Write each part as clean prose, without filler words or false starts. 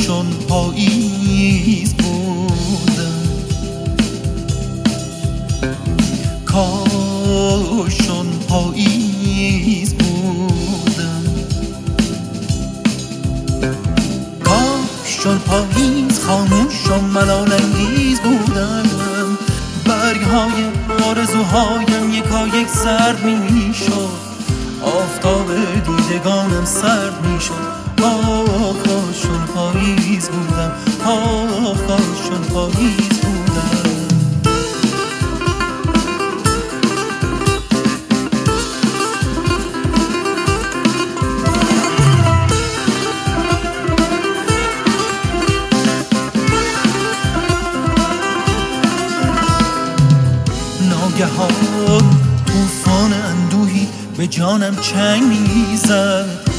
کاشون پاییز بودم، کاشون پاییز بودم، کاشون پاییز خاموش و ملال انگیز بودم. برگ‌های آرزوهایم یکایک زرد می‌شد، آفتاب دیدگانم سرد می‌شد. آه کاشون پاییز بودم، آه کاشون پاییز بودم. ناگهان طوفان اندوهی به جانم چنگ میزد،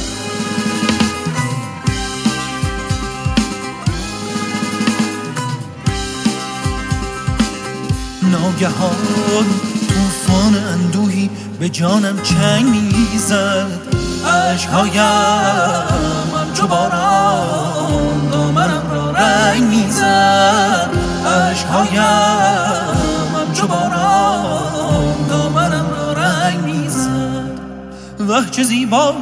ناگهان طوفان اندوهی به جانم چنگ میزد. عشقهایم همچو باران دامنم را رنگ میزد، عشقهایم همچو باران دامنم را رنگ میزد. وه چه زیبا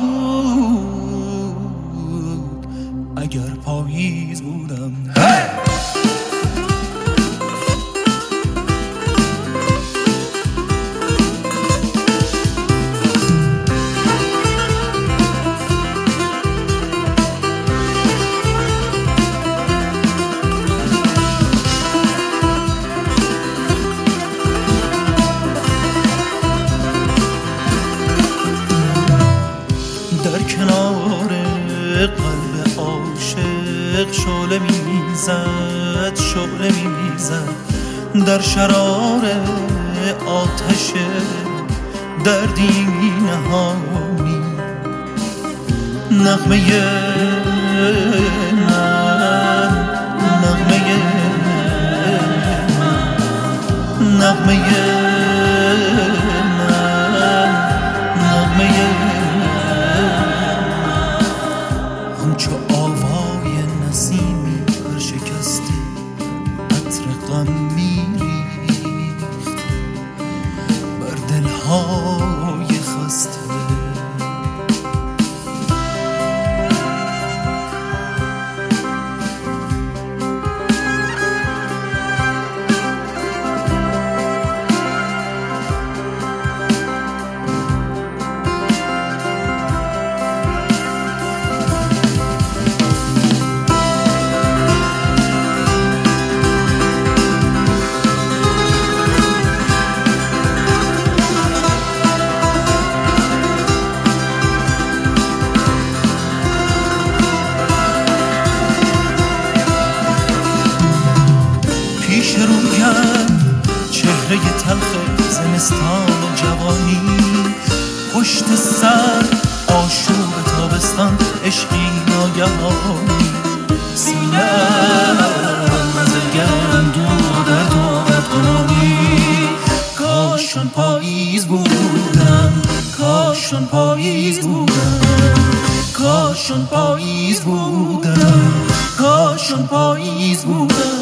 بود اگر پاییز بودم. در کنار قلب عاشق شعله میزد، شعله میزد. در شرار آتش دردی نهانی، نغمه من، نغمه من، نغمه من، نغمه همچو آوای نسیمی برشکسته عطر غم میریخت بر دلهای خسته. پیش رویم چهره تلخ زمستان و جوانی، پشت سر آشوب تابستان، عشقی ناگهانی. سینه‌ام منزلگرم دور در تو بدگمانی. کاشون پاییز بودم، کاشون پاییز بودم، کاشون پاییز بودم، کاشون پاییز بودم.